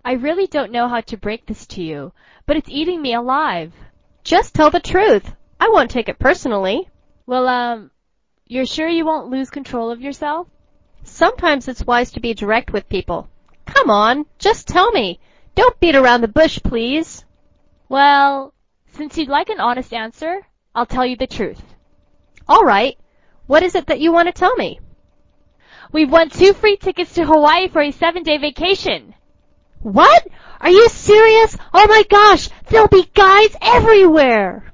I really don't know how to break this to you, but it's eating me alive. Just tell the truth. I won't take it personally. Well, you're sure you won't lose control of yourself? Sometimes it's wise to be direct with people. Come on, just tell me. Don't beat around the bush, please. Well, since you'd like an honest answer, I'll tell you the truth. All right. What is it that you want to tell me? We've won 2 free tickets to Hawaii for a 7-day vacation. What? Are you serious? Oh my gosh, there'll be guides everywhere!